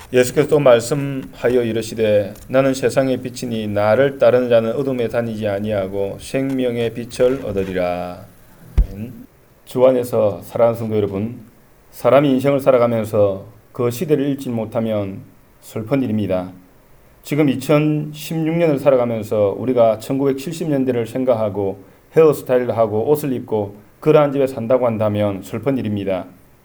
예수께서 또 말씀하여 이르시되 나는 세상의 빛이니 나를 따르는 자는 어둠에 다니지 아니하고 생명의 빛을 얻으리라. 주 안에서 사랑하는 성도 여러분, 사람이 인생을 살아가면서 그 시대를 읽지 못하면 슬픈 일입니다. 지금 2016년을 살아가면서 우리가 1970년대를 생각하고 헤어스타일을 하고 옷을 입고 그러한 집에 산다고 한다면 슬픈 일입니다.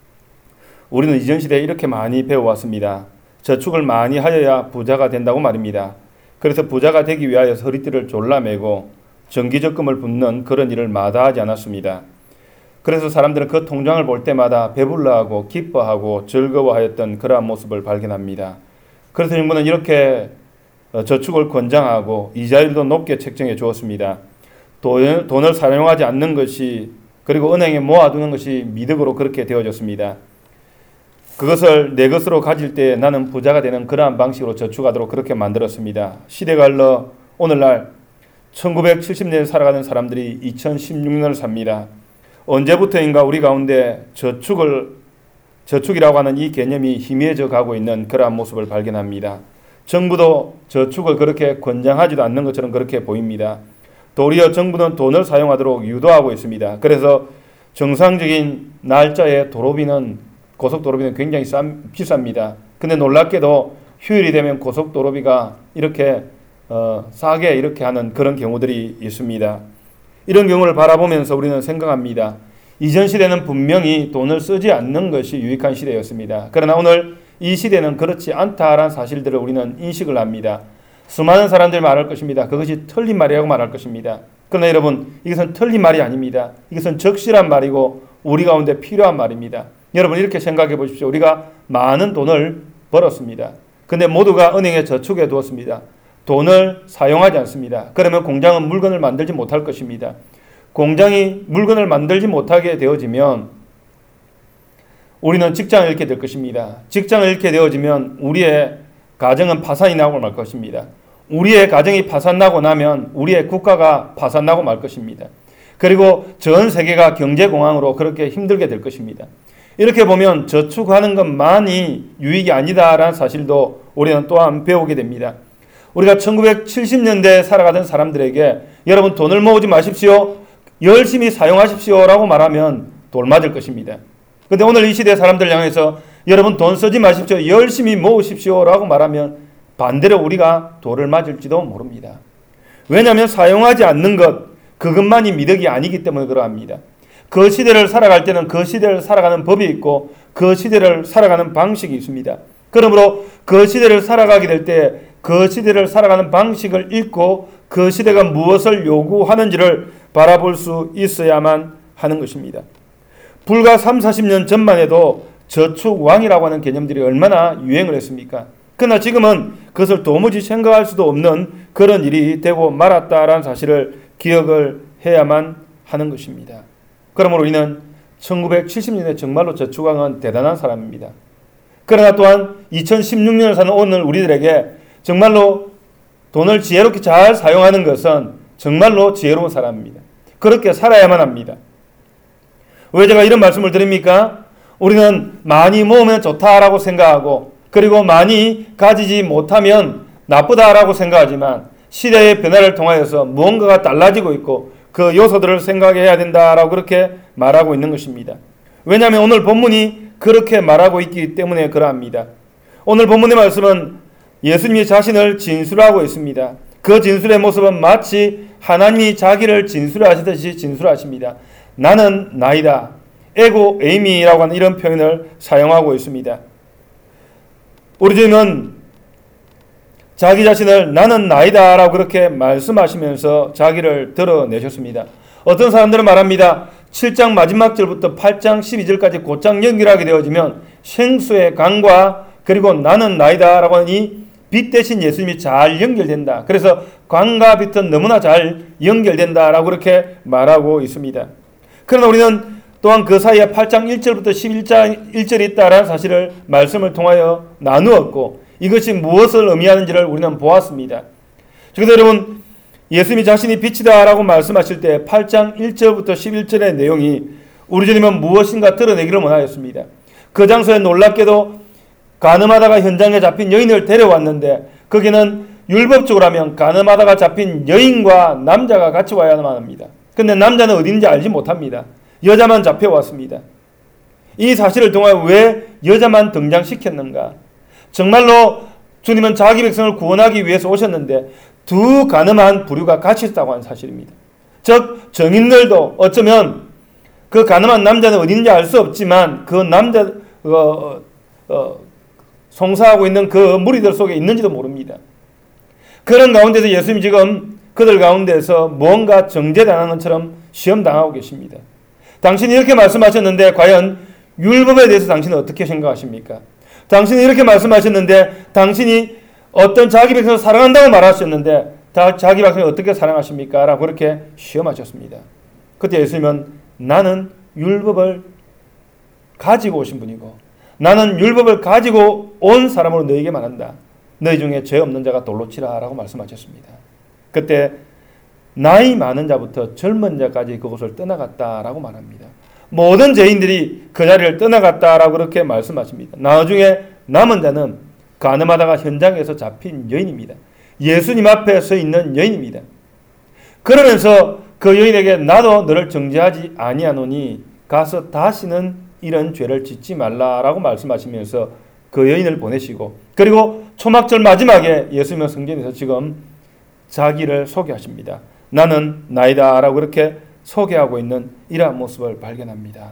우리는 이전 시대에 이렇게 많이 배워왔습니다. 저축을 많이 하여야 부자가 된다고 말입니다. 그래서 부자가 되기 위하여 허리띠를 졸라매고 정기적금을 붓는 그런 일을 마다하지 않았습니다. 그래서 사람들은 그 통장을 볼 때마다 배불러하고 기뻐하고 즐거워하였던 그러한 모습을 발견합니다. 그래서 정부는 이렇게 저축을 권장하고 이자율도 높게 책정해 주었습니다. 돈을 사용하지 않는 것이, 그리고 은행에 모아두는 것이 미덕으로 그렇게 되어졌습니다. 그것을 내 것으로 가질 때 나는 부자가 되는 그러한 방식으로 저축하도록 그렇게 만들었습니다. 시대가 흘러 오늘날 1970년에 살아가는 사람들이 2016년을 삽니다. 언제부터인가 우리 가운데 저축이라고 하는 이 개념이 희미해져 가고 있는 그러한 모습을 발견합니다. 정부도 저축을 그렇게 권장하지도 않는 것처럼 그렇게 보입니다. 도리어 정부는 돈을 사용하도록 유도하고 있습니다. 그래서 정상적인 날짜의 고속도로비는 굉장히 비쌉니다. 근데 놀랍게도 휴일이 되면 고속도로비가 이렇게 싸게 이렇게 하는 그런 경우들이 있습니다. 이런 경우를 바라보면서 우리는 생각합니다. 이전 시대는 분명히 돈을 쓰지 않는 것이 유익한 시대였습니다. 그러나 오늘 이 시대는 그렇지 않다라는 사실들을 우리는 인식을 합니다. 수많은 사람들이 말할 것입니다. 그것이 틀린 말이라고 말할 것입니다. 그러나 여러분, 이것은 틀린 말이 아닙니다. 이것은 적실한 말이고 우리 가운데 필요한 말입니다. 여러분, 이렇게 생각해 보십시오. 우리가 많은 돈을 벌었습니다. 근데 모두가 은행에 저축해 두었습니다. 돈을 사용하지 않습니다. 그러면 공장은 물건을 만들지 못할 것입니다. 공장이 물건을 만들지 못하게 되어지면 우리는 직장을 잃게 될 것입니다. 직장을 잃게 되어지면 우리의 가정은 파산이 나고 말 것입니다. 우리의 가정이 파산나고 나면 우리의 국가가 파산나고 말 것입니다. 그리고 전 세계가 경제공황으로 그렇게 힘들게 될 것입니다. 이렇게 보면 저축하는 것만이 유익이 아니다라는 사실도 우리는 또한 배우게 됩니다. 우리가 1970년대에 살아가던 사람들에게 여러분 돈을 모으지 마십시오, 열심히 사용하십시오라고 말하면 돌 맞을 것입니다. 그런데 오늘 이 시대 사람들 향해서 여러분 돈 쓰지 마십시오, 열심히 모으십시오라고 말하면 반대로 우리가 돌을 맞을지도 모릅니다. 왜냐하면 사용하지 않는 그것만이 미덕이 아니기 때문에 그러합니다. 그 시대를 살아갈 때는 그 시대를 살아가는 법이 있고 그 시대를 살아가는 방식이 있습니다. 그러므로 그 시대를 살아가게 될 때 그 시대를 살아가는 방식을 읽고 그 시대가 무엇을 요구하는지를 바라볼 수 있어야만 하는 것입니다. 불과 30-40년 전만 해도 저축왕이라고 하는 개념들이 얼마나 유행을 했습니까? 그러나 지금은 그것을 도무지 생각할 수도 없는 그런 일이 되고 말았다라는 사실을 기억을 해야만 하는 것입니다. 그러므로 우리는 1970년에 정말로 저축왕은 대단한 사람입니다. 그러나 또한 2016년을 사는 오늘 우리들에게 정말로 돈을 지혜롭게 잘 사용하는 것은 정말로 지혜로운 사람입니다. 그렇게 살아야만 합니다. 왜 제가 이런 말씀을 드립니까? 우리는 많이 모으면 좋다라고 생각하고 그리고 많이 가지지 못하면 나쁘다라고 생각하지만 시대의 변화를 통하여서 무언가가 달라지고 있고 그 요소들을 생각해야 된다라고 그렇게 말하고 있는 것입니다. 왜냐하면 오늘 본문이 그렇게 말하고 있기 때문에 그러합니다. 오늘 본문의 말씀은 예수님이 자신을 진술하고 있습니다. 그 진술의 모습은 마치 하나님이 자기를 진술하시듯이 진술하십니다. 나는 나이다. 에고 에이미라고 하는 이런 표현을 사용하고 있습니다. 우리 주님은 자기 자신을 나는 나이다 라고 그렇게 말씀하시면서 자기를 드러내셨습니다. 어떤 사람들은 말합니다. 7장 마지막 절부터 8장 12절까지 곧장 연결하게 되어지면 생수의 강과 그리고 나는 나이다 라고 하는 이 빛 대신 예수님이 잘 연결된다. 그래서 강과 빛은 너무나 잘 연결된다 라고 그렇게 말하고 있습니다. 그러나 우리는 또한 그 사이에 8장 1절부터 11장 1절이 있다라는 사실을 말씀을 통하여 나누었고 이것이 무엇을 의미하는지를 우리는 보았습니다. 그래서 여러분 예수님이 자신이 빛이다 라고 말씀하실 때 8장 1절부터 11절의 내용이 우리 주님은 무엇인가 드러내기를 원하였습니다. 그 장소에 놀랍게도 간음하다가 현장에 잡힌 여인을 데려왔는데 거기는 율법적으로 하면 간음하다가 잡힌 여인과 남자가 같이 와야만 합니다. 근데 남자는 어디 있는지 알지 못합니다. 여자만 잡혀왔습니다. 이 사실을 통하여 왜 여자만 등장시켰는가? 정말로 주님은 자기 백성을 구원하기 위해서 오셨는데 두 가늠한 부류가 같이 있다고 하는 사실입니다. 즉 정인들도 어쩌면 그 가늠한 남자는 어디 있는지 알 수 없지만 그 남자 송사하고 있는 그 무리들 속에 있는지도 모릅니다. 그런 가운데서 예수님 지금 그들 가운데서 무언가 정죄당하는 것처럼 시험당하고 계십니다. 당신이 이렇게 말씀하셨는데 과연 율법에 대해서 당신은 어떻게 생각하십니까? 당신이 이렇게 말씀하셨는데 당신이 어떤 자기 백성을 사랑한다고 말하셨는데 자기 백성을 어떻게 사랑하십니까? 라고 그렇게 시험하셨습니다. 그때 예수님은 나는 율법을 가지고 오신 분이고 나는 율법을 가지고 온 사람으로 너에게 말한다. 너희 중에 죄 없는 자가 돌로 치라 라고 말씀하셨습니다. 그때 나이 많은 자부터 젊은 자까지 그곳을 떠나갔다라고 말합니다. 모든 죄인들이 그 자리를 떠나갔다라고 그렇게 말씀하십니다. 나중에 남은 자는 간음하다가 현장에서 잡힌 여인입니다. 예수님 앞에 서 있는 여인입니다. 그러면서 그 여인에게 나도 너를 정죄하지 아니하노니 가서 다시는 이런 죄를 짓지 말라라고 말씀하시면서 그 여인을 보내시고 그리고 초막절 마지막에 예수님은 성전에서 지금 자기를 소개하십니다. 나는 나이다 라고 그렇게 소개하고 있는 이러한 모습을 발견합니다.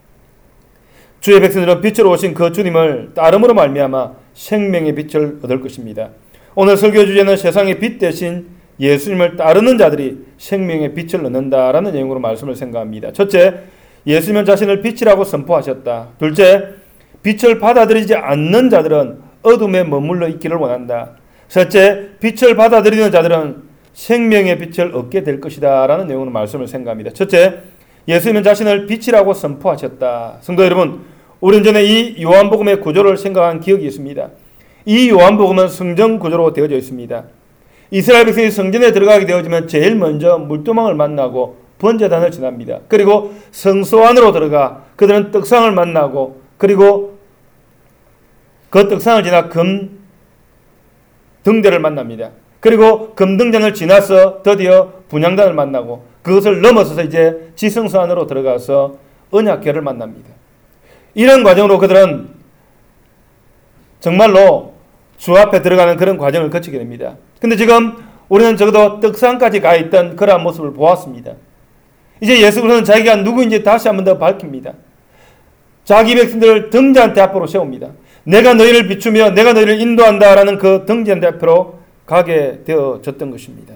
주의 백성들은 빛으로 오신 그 주님을 따름으로 말미암아 생명의 빛을 얻을 것입니다. 오늘 설교 주제는 세상의 빛 대신 예수님을 따르는 자들이 생명의 빛을 얻는다라는 내용으로 말씀을 생각합니다. 첫째, 예수님은 자신을 빛이라고 선포하셨다. 둘째, 빛을 받아들이지 않는 자들은 어둠에 머물러 있기를 원한다. 셋째, 빛을 받아들이는 자들은 생명의 빛을 얻게 될 것이다 라는 내용으로 말씀을 생각합니다. 첫째, 예수님은 자신을 빛이라고 선포하셨다. 성도 여러분, 우리는 전에 이 요한복음의 구조를 생각한 기억이 있습니다. 이 요한복음은 성전 구조로 되어져 있습니다. 이스라엘 백성이 성전에 들어가게 되어지면 제일 먼저 물두멍을 만나고 번제단을 지납니다. 그리고 성소 안으로 들어가 그들은 떡상을 만나고 그리고 그 떡상을 지나 금 등대를 만납니다. 그리고 금등잔을 지나서 드디어 분향단을 만나고 그것을 넘어서서 이제 지성소 안으로 들어가서 언약궤를 만납니다. 이런 과정으로 그들은 정말로 주 앞에 들어가는 그런 과정을 거치게 됩니다. 근데 지금 우리는 적어도 떡상까지 가 있던 그러한 모습을 보았습니다. 이제 예수 그리스도는 자기가 누구인지 다시 한 번 더 밝힙니다. 자기 백성들을 등잔대 앞으로 세웁니다. 내가 너희를 비추며 내가 너희를 인도한다라는 그 등잔대 앞으로 가게 되어졌던 것입니다.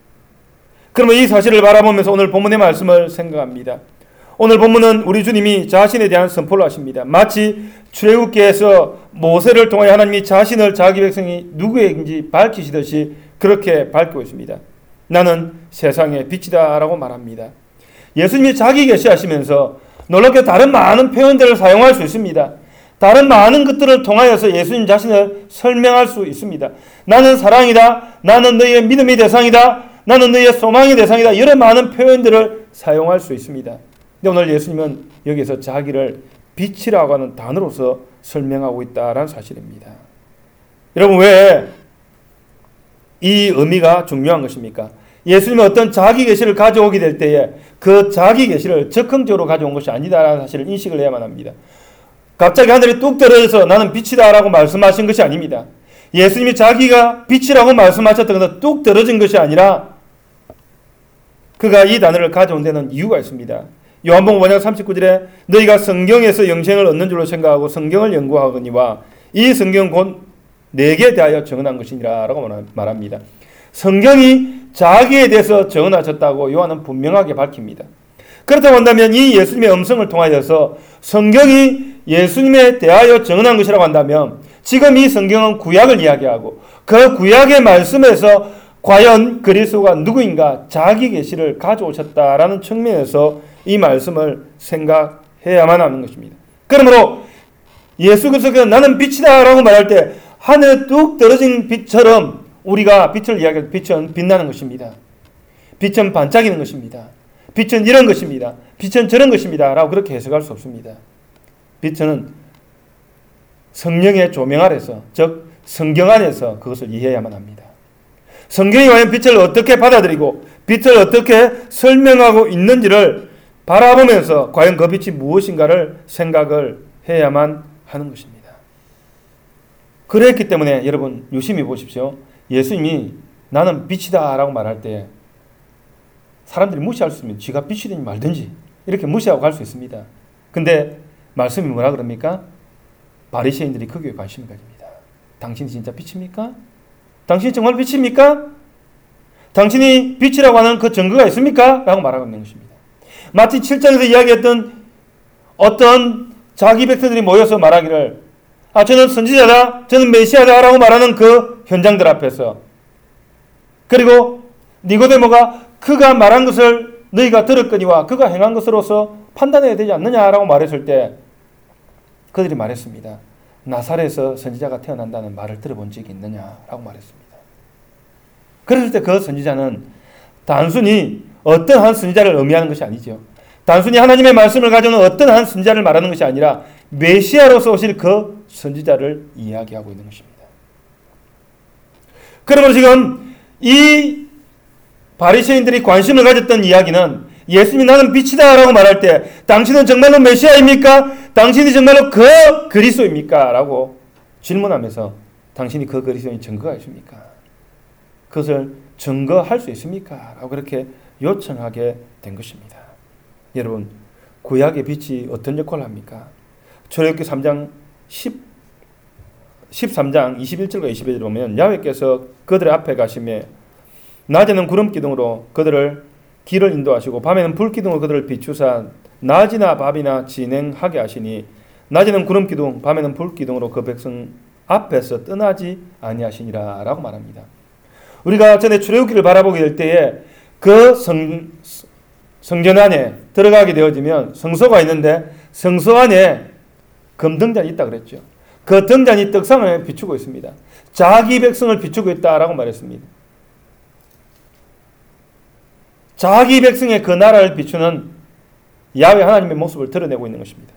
그러면 이 사실을 바라보면서 오늘 본문의 말씀을 생각합니다. 오늘 본문은 우리 주님이 자신에 대한 선포를 하십니다. 마치 출애굽기에서 모세를 통해 하나님이 자신을 자기 백성이 누구인지 밝히시듯이 그렇게 밝히고 있습니다. 나는 세상의 빛이다 라고 말합니다. 예수님이 자기 계시하시면서 놀랍게 다른 많은 표현들을 사용할 수 있습니다. 다른 많은 것들을 통하여서 예수님 자신을 설명할 수 있습니다. 나는 사랑이다. 나는 너희의 믿음의 대상이다. 나는 너희의 소망의 대상이다. 여러 많은 표현들을 사용할 수 있습니다. 근데 오늘 예수님은 여기서 자기를 빛이라고 하는 단어로서 설명하고 있다라는 사실입니다. 여러분 왜 이 의미가 중요한 것입니까? 예수님은 어떤 자기 계시를 가져오게 될 때에 그 자기 계시를 적극적으로 가져온 것이 아니다라는 사실을 인식을 해야만 합니다. 갑자기 하늘이 뚝 떨어져서 나는 빛이다라고 말씀하신 것이 아닙니다. 예수님이 자기가 빛이라고 말씀하셨던 것은 뚝 떨어진 것이 아니라 그가 이 단어를 가져온 데는 이유가 있습니다. 요한복음 5장 39절에 너희가 성경에서 영생을 얻는 줄로 생각하고 성경을 연구하거니와 이 성경은 곧 내게 대하여 정언한 것이니라 라고 말합니다. 성경이 자기에 대해서 정언하셨다고 요한은 분명하게 밝힙니다. 그렇다고 한다면 이 예수님의 음성을 통하여서 성경이 예수님에 대하여 정언한 것이라고 한다면 지금 이 성경은 구약을 이야기하고 그 구약의 말씀에서 과연 그리스도가 누구인가 자기 계시를 가져오셨다라는 측면에서 이 말씀을 생각해야만 하는 것입니다. 그러므로 예수 그리스도께서 나는 빛이다 라고 말할 때 하늘에 뚝 떨어진 빛처럼 우리가 빛을 이야기할 때 빛은 빛나는 것입니다. 빛은 반짝이는 것입니다. 빛은 이런 것입니다. 빛은 저런 것입니다 라고 그렇게 해석할 수 없습니다. 빛은 성령의 조명 아래서, 즉 성경 안에서 그것을 이해해야만 합니다. 성경이 과연 빛을 어떻게 받아들이고 빛을 어떻게 설명하고 있는지를 바라보면서 과연 그 빛이 무엇인가를 생각을 해야만 하는 것입니다. 그랬기 때문에 여러분 유심히 보십시오. 예수님이 나는 빛이다 라고 말할 때 사람들이 무시할 수 있으면 쥐가 빛이든지 말든지 이렇게 무시하고 갈 수 있습니다. 근데 말씀이 뭐라 그럽니까? 바리새인들이 거기에 관심을 가집니다. 당신이 진짜 빛입니까? 당신이 정말 빛입니까? 당신이 빛이라고 하는 그 증거가 있습니까? 라고 말하고 있는 것입니다. 마치 7장에서 이야기했던 어떤 자기 백성들이 모여서 말하기를 저는 선지자다, 저는 메시아다 라고 말하는 그 현장들 앞에서, 그리고 니고데모가 그가 말한 것을 너희가 들었거니와 그가 행한 것으로서 판단해야 되지 않느냐라고 말했을 때 그들이 말했습니다. 나사렛에서 선지자가 태어난다는 말을 들어본 적이 있느냐라고 말했습니다. 그랬을 때 그 선지자는 단순히 어떤 한 선지자를 의미하는 것이 아니죠. 단순히 하나님의 말씀을 가져오는 어떤 한 선지자를 말하는 것이 아니라 메시아로서 오실 그 선지자를 이야기하고 있는 것입니다. 그러므로 지금 이 바리새인들이 관심을 가졌던 이야기는 예수님이 나는 빛이다 라고 말할 때 당신은 정말로 메시아입니까? 당신이 정말로 그 그리스도입니까? 라고 질문하면서 당신이 그 그리스도인 증거가 있습니까? 그것을 증거할 수 있습니까? 라고 그렇게 요청하게 된 것입니다. 여러분, 구약의 빛이 어떤 역할을 합니까? 출애굽기 3장 13장 21절과 22절을 보면 야훼께서 그들의 앞에 가시며 낮에는 구름 기둥으로 그들을 길을 인도하시고 밤에는 불 기둥으로 그들을 비추사 낮이나 밤이나 진행하게 하시니 낮에는 구름 기둥 밤에는 불 기둥으로 그 백성 앞에서 떠나지 아니하시니라 라고 말합니다. 우리가 전에 출애굽기를 바라보게 될 때에 그 성전 안에 들어가게 되어지면 성소가 있는데 성소 안에 금등잔이 있다 그랬죠. 그 등잔이 떡상을 비추고 있습니다. 자기 백성을 비추고 있다라고 말했습니다. 자기 백성의 그 나라를 비추는 야훼 하나님의 모습을 드러내고 있는 것입니다.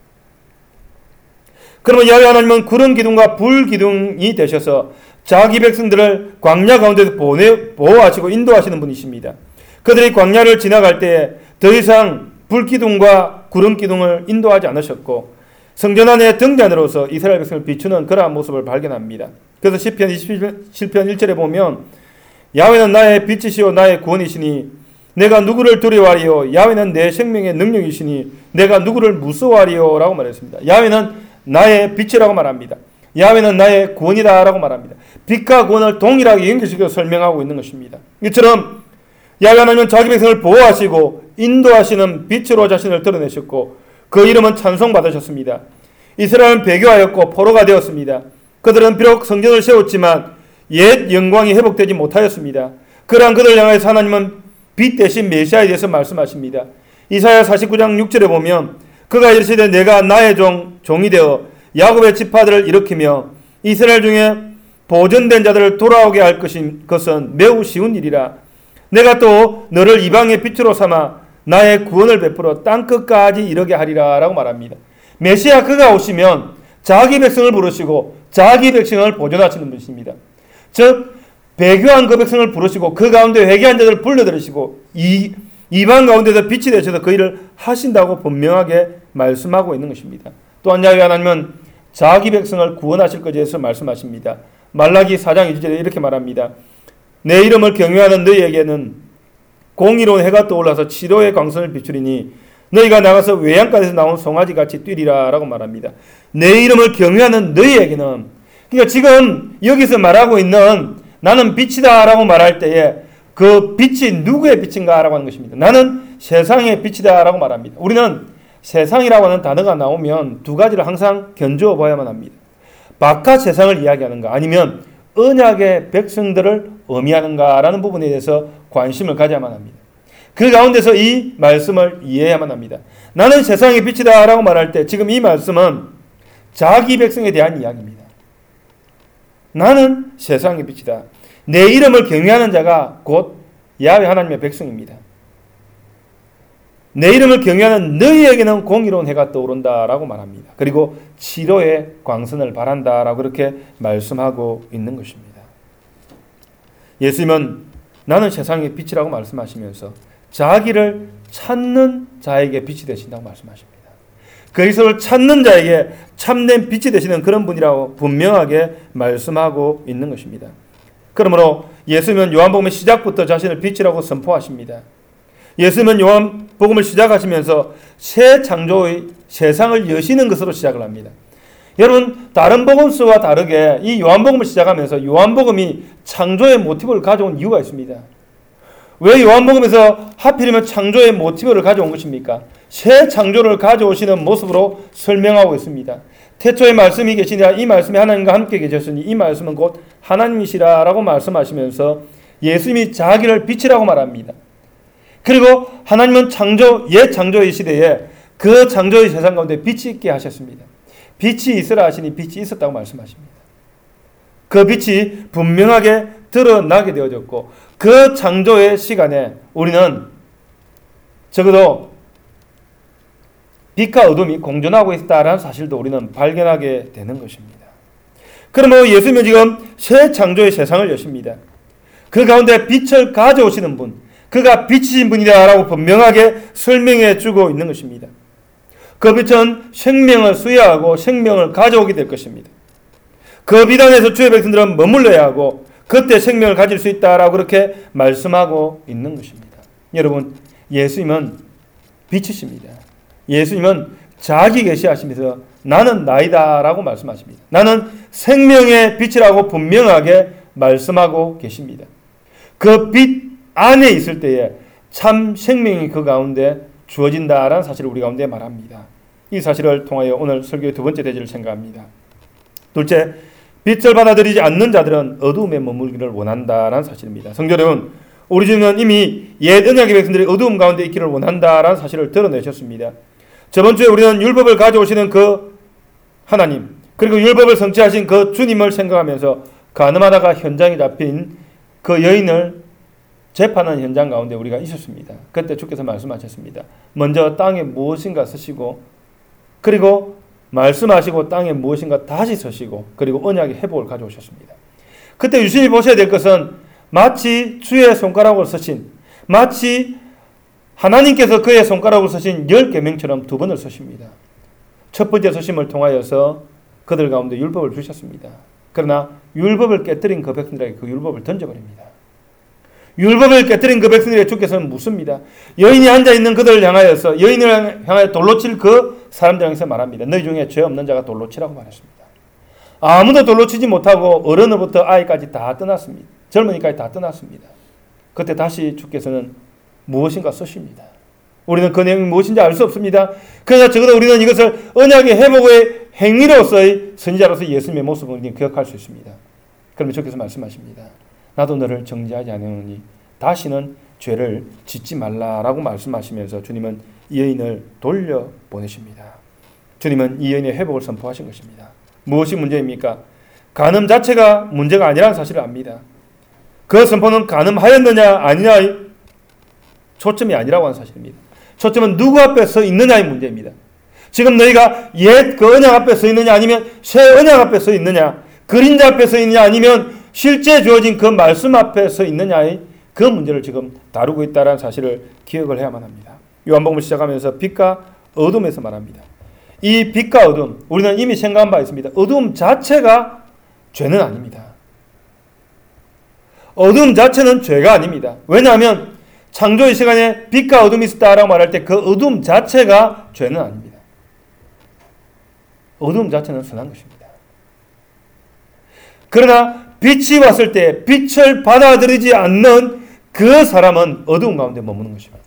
그러면 야훼 하나님은 구름 기둥과 불 기둥이 되셔서 자기 백성들을 광야 가운데서 보호하시고 인도하시는 분이십니다. 그들이 광야를 지나갈 때 더 이상 불 기둥과 구름 기둥을 인도하지 않으셨고 성전 안의 등잔으로서 이스라엘 백성을 비추는 그러한 모습을 발견합니다. 그래서 시편 27편 1절에 보면 야훼는 나의 빛이시오 나의 구원이시니 내가 누구를 두려워하리요 야훼는 내 생명의 능력이시니 내가 누구를 무서워하리요 라고 말했습니다. 야훼는 나의 빛이라고 말합니다. 야훼는 나의 구원이다 라고 말합니다. 빛과 구원을 동일하게 연결시켜 설명하고 있는 것입니다. 이처럼 야훼 하나님은 자기 백성을 보호하시고 인도하시는 빛으로 자신을 드러내셨고 그 이름은 찬송받으셨습니다. 이스라엘은 배교하였고 포로가 되었습니다. 그들은 비록 성전을 세웠지만 옛 영광이 회복되지 못하였습니다. 그러한 그들을 향해서 하나님은 빛 대신 메시아에 대해서 말씀하십니다. 이사야 49장 6절에 보면 그가 이르시되 내가 나의 종이 되어 야곱의 지파들을 일으키며 이스라엘 중에 보존된 자들을 돌아오게 할 것은 매우 쉬운 일이라. 내가 또 너를 이방의 빛으로 삼아 나의 구원을 베풀어 땅끝까지 이르게 하리라 라고 말합니다. 메시아 그가 오시면 자기 백성을 부르시고 자기 백성을 보존하시는 분이십니다. 즉 배교한 그 백성을 부르시고 그 가운데 회개한 자들을 불러들이시고 이방 가운데서 빛이 되셔서 그 일을 하신다고 분명하게 말씀하고 있는 것입니다. 또한 야훼 하나님은 자기 백성을 구원하실 것에 대해서 말씀하십니다. 말라기 4장 2절에 이렇게 말합니다. 내 이름을 경외하는 너희에게는 공의로운 해가 떠올라서 치료의 광선을 비추리니 너희가 나가서 외양간에서 나온 송아지같이 뛰리라 라고 말합니다. 내 이름을 경외하는 너희에게는, 그러니까 지금 여기서 말하고 있는 나는 빛이다 라고 말할 때에 그 빛이 누구의 빛인가 라고 하는 것입니다. 나는 세상의 빛이다 라고 말합니다. 우리는 세상이라고 하는 단어가 나오면 두 가지를 항상 견주어 봐야만 합니다. 바깥 세상을 이야기하는가 아니면 언약의 백성들을 의미하는가라는 부분에 대해서 관심을 가져야만 합니다. 그 가운데서 이 말씀을 이해해야만 합니다. 나는 세상의 빛이다 라고 말할 때 지금 이 말씀은 자기 백성에 대한 이야기입니다. 나는 세상의 빛이다. 내 이름을 경외하는 자가 곧 야훼 하나님의 백성입니다. 내 이름을 경외하는 너희에게는 공의로운 해가 떠오른다라고 말합니다. 그리고 치료의 광선을 바란다라고 그렇게 말씀하고 있는 것입니다. 예수님은 나는 세상의 빛이라고 말씀하시면서 자기를 찾는 자에게 빛이 되신다고 말씀하십니다. 그리스도를 찾는 자에게 참된 빛이 되시는 그런 분이라고 분명하게 말씀하고 있는 것입니다. 그러므로 예수님은 요한복음의 시작부터 자신을 빛이라고 선포하십니다. 예수님은 요한복음을 시작하시면서 새 창조의 세상을 여시는 것으로 시작을 합니다. 여러분, 다른 복음서와 다르게 이 요한복음을 시작하면서 요한복음이 창조의 모티브를 가져온 이유가 있습니다. 왜 요한복음에서 하필이면 창조의 모티브를 가져온 것입니까? 새 창조를 가져오시는 모습으로 설명하고 있습니다. 태초에 말씀이 계시니라 이 말씀이 하나님과 함께 계셨으니 이 말씀은 곧 하나님이시라라고 말씀하시면서 예수님이 자기를 빛이라고 말합니다. 그리고 하나님은 옛 창조의 시대에 그 창조의 세상 가운데 빛이 있게 하셨습니다. 빛이 있으라 하시니 빛이 있었다고 말씀하십니다. 그 빛이 분명하게 드러나게 되어졌고 그 창조의 시간에 우리는 적어도 빛과 어둠이 공존하고 있다라는 사실도 우리는 발견하게 되는 것입니다. 그러므로 예수님은 지금 새 창조의 세상을 여십니다. 그 가운데 빛을 가져오시는 분, 그가 빛이신 분이다라고 분명하게 설명해 주고 있는 것입니다. 그 빛은 생명을 수여하고 생명을 가져오게 될 것입니다. 그 빛 안에서 주의 백성들은 머물러야 하고 그때 생명을 가질 수 있다라고 그렇게 말씀하고 있는 것입니다. 여러분, 예수님은 빛이십니다. 예수님은 자기 계시하시면서 나는 나이다라고 말씀하십니다. 나는 생명의 빛이라고 분명하게 말씀하고 계십니다. 그 빛 안에 있을 때에 참 생명이 그 가운데 주어진다라는 사실을 우리 가운데 말합니다. 이 사실을 통하여 오늘 설교의 두 번째 대지를 생각합니다. 둘째, 빛을 받아들이지 않는 자들은 어두움에 머물기를 원한다라는 사실입니다. 성도 여러분, 우리 주님은 이미 옛 언약의 백성들이 어두움 가운데 있기를 원한다라는 사실을 드러내셨습니다. 저번 주에 우리는 율법을 가져오시는 그 하나님, 그리고 율법을 성취하신 그 주님을 생각하면서 가늠하다가 현장에 잡힌 그 여인을 재판하는 현장 가운데 우리가 있었습니다. 그때 주께서 말씀하셨습니다. 먼저 땅에 무엇인가 쓰시고 그리고 말씀하시고 땅에 무엇인가 다시 서시고 그리고 언약의 회복을 가져오셨습니다. 그때 유심히 보셔야 될 것은 마치 주의 손가락으로 서신, 마치 하나님께서 그의 손가락으로 서신 10계명처럼 두 번을 서십니다. 첫 번째 서심을 통하여서 그들 가운데 율법을 주셨습니다. 그러나 율법을 깨뜨린 그 백성들에게 그 율법을 던져버립니다. 율법을 깨뜨린 그 백성들에게 주께서는 묻습니다. 여인이 앉아있는 그들을 향하여서 여인을 향하여 돌로 칠 그 사람들 향해서 말합니다. 너희 중에 죄 없는 자가 돌로 치라고 말했습니다. 아무도 돌로 치지 못하고 어른으로부터 아이까지 다 떠났습니다. 젊은이까지 다 떠났습니다. 그때 다시 주께서는 무엇인가 쓰십니다. 우리는 그 내용이 무엇인지 알 수 없습니다. 그러나 적어도 우리는 이것을 언약의 회복의 행위로서의 선지자로서 예수님의 모습을 우리는 기억할 수 있습니다. 그러면 주께서 말씀하십니다. 나도 너를 정죄하지 않으니 다시는 죄를 짓지 말라라고 말씀하시면서 주님은 이 여인을 돌려보내십니다. 주님은 이 여인의 회복을 선포하신 것입니다. 무엇이 문제입니까? 간음 자체가 문제가 아니라는 사실을 압니다. 그 선포는 간음하였느냐 아니냐의 초점이 아니라고 하는 사실입니다. 초점은 누구 앞에 서 있느냐의 문제입니다. 지금 너희가 옛 그 언약 앞에 서 있느냐 아니면 새 언약 앞에 서 있느냐, 그림자 앞에 서 있느냐 아니면 실제 주어진 그 말씀 앞에 서 있느냐의 그 문제를 지금 다루고 있다는 사실을 기억을 해야만 합니다. 요한복음을 시작하면서 빛과 어둠에서 말합니다. 이 빛과 어둠, 우리는 이미 생각한 바 있습니다. 어둠 자체가 죄는 아닙니다. 어둠 자체는 죄가 아닙니다. 왜냐하면 창조의 시간에 빛과 어둠이 있었다라고 말할 때 그 어둠 자체가 죄는 아닙니다. 어둠 자체는 선한 것입니다. 그러나 빛이 왔을 때 빛을 받아들이지 않는 그 사람은 어두운 가운데 머무는 것입니다.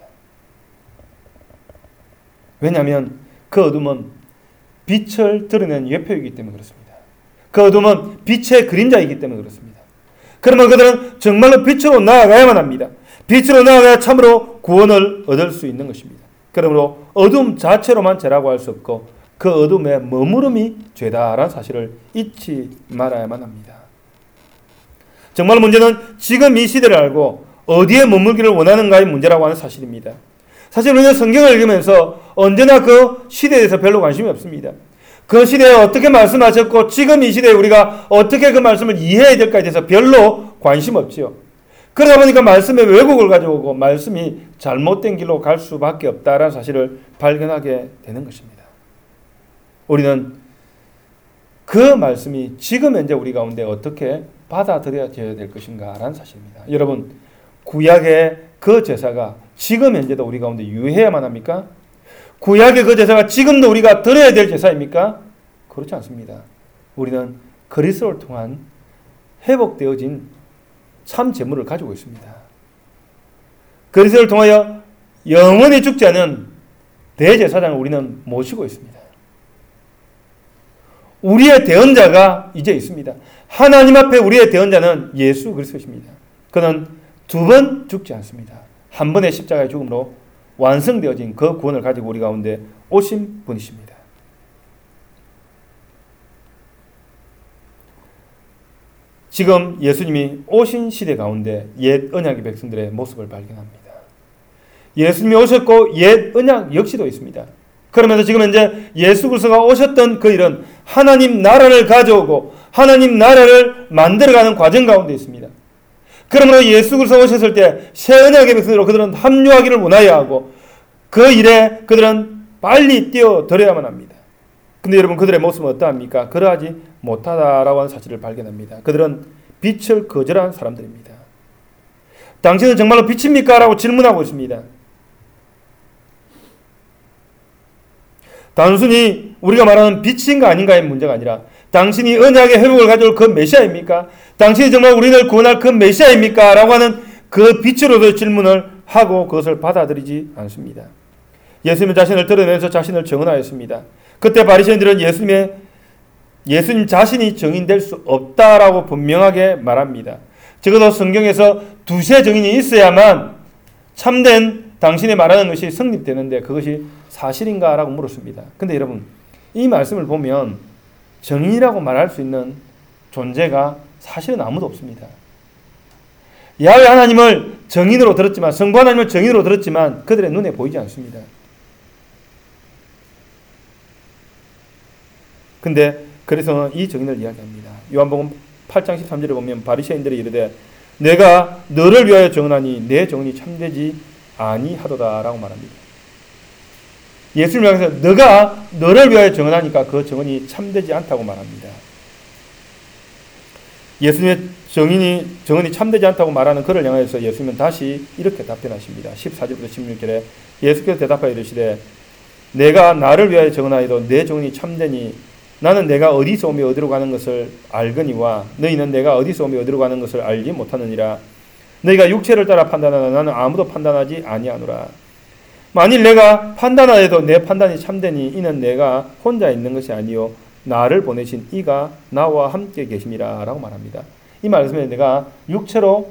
왜냐하면 그 어둠은 빛을 드러낸 예표이기 때문에 그렇습니다. 그 어둠은 빛의 그림자이기 때문에 그렇습니다. 그러면 그들은 정말로 빛으로 나아가야만 합니다. 빛으로 나아가야 참으로 구원을 얻을 수 있는 것입니다. 그러므로 어둠 자체로만 죄라고 할 수 없고 그 어둠에 머무름이 죄다라는 사실을 잊지 말아야만 합니다. 정말 문제는 지금 이 시대를 알고 어디에 머물기를 원하는가의 문제라고 하는 사실입니다. 사실 우리는 성경을 읽으면서 언제나 그 시대에 대해서 별로 관심이 없습니다. 그 시대에 어떻게 말씀하셨고 지금 이 시대에 우리가 어떻게 그 말씀을 이해해야 될까에 대해서 별로 관심 없지요. 그러다 보니까 말씀의 왜곡을 가져오고 말씀이 잘못된 길로 갈 수밖에 없다라는 사실을 발견하게 되는 것입니다. 우리는 그 말씀이 지금 현재 우리 가운데 어떻게 받아들여져야 될 것인가라는 사실입니다. 여러분, 구약의 그 제사가 지금 현재도 우리 가운데 유효해야만 합니까? 구약의 그 제사가 지금도 우리가 드려야 될 제사입니까? 그렇지 않습니다. 우리는 그리스도를 통한 회복되어진 참 제물을 가지고 있습니다. 그리스도를 통하여 영원히 죽지 않은 대제사장을 우리는 모시고 있습니다. 우리의 대언자가 이제 있습니다. 하나님 앞에 우리의 대언자는 예수 그리스도십니다. 그는 두 번 죽지 않습니다. 한 번의 십자가의 죽음으로 완성되어진 그 구원을 가지고 우리 가운데 오신 분이십니다. 지금 예수님이 오신 시대 가운데 옛 언약의 백성들의 모습을 발견합니다. 예수님이 오셨고 옛 언약 역시도 있습니다. 그러면서 지금 현재 예수 그리스도가 오셨던 그 일은 하나님 나라를 가져오고 하나님 나라를 만들어가는 과정 가운데 있습니다. 그러므로 예수 그리스도 오셨을 때 새 언약의 백성으로 그들은 합류하기를 원하여 하고 그 일에 그들은 빨리 뛰어들어야만 합니다. 근데 여러분, 그들의 모습은 어떠합니까? 그러하지 못하다라고 하는 사실을 발견합니다. 그들은 빛을 거절한 사람들입니다. 당신은 정말로 빛입니까? 라고 질문하고 있습니다. 단순히 우리가 말하는 빛인가 아닌가의 문제가 아니라 당신이 언약의 회복을 가져올 그 메시아입니까? 당신이 정말 우리를 구원할 그 메시아입니까? 라고 하는 그 빛으로서 질문을 하고 그것을 받아들이지 않습니다. 예수님 자신을 드러내면서 자신을 증언하였습니다. 그때 바리새인들은 예수님 자신이 증인될 수 없다라고 분명하게 말합니다. 적어도 성경에서 두세 증인이 있어야만 참된 당신이 말하는 것이 성립되는데 그것이 사실인가? 라고 물었습니다. 근데 여러분, 이 말씀을 보면 증인이라고 말할 수 있는 존재가 사실은 아무도 없습니다. 야훼 하나님을 증인으로 들었지만, 성부 하나님을 증인으로 들었지만 그들의 눈에 보이지 않습니다. 근데 그래서 이 증인을 이야기합니다. 요한복음 8장 13절에 보면 바리새인들이 이르되 내가 너를 위하여 증언하니 내 증언이 참되지 아니하도다 라고 말합니다. 예수님을 향해서 너가 너를 위하여 증언하니까 그 증언이 참되지 않다고 말합니다. 예수님의 증언이 참되지 않다고 말하는 그를 향해서 예수님은 다시 이렇게 답변하십니다. 14절부터 16절에 예수께서 대답하여 이르시되 내가 나를 위하여 증언하여도 내 증언이 참되니 나는 내가 어디서 오며 어디로 가는 것을 알거니와 너희는 내가 어디서 오며 어디로 가는 것을 알지 못하느니라. 너희가 육체를 따라 판단하나 나는 아무도 판단하지 아니하노라. 만일 내가 판단하여도 내 판단이 참되니 이는 내가 혼자 있는 것이 아니요 나를 보내신 이가 나와 함께 계심이라 라고 말합니다. 이 말씀에 내가 육체로